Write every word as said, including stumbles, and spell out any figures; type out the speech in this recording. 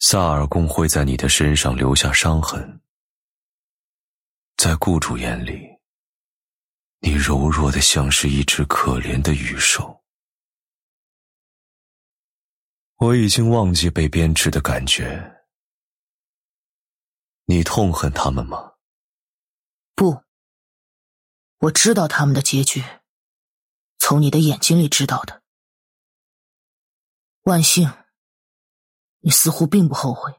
萨尔贡会在你的身上留下伤痕，在雇主眼里，你柔弱得像是一只可怜的羽兽。我已经忘记被编织的感觉。你痛恨他们吗？ 不，我知道他们的结局，从你的眼睛里知道的。万幸，你似乎并不后悔。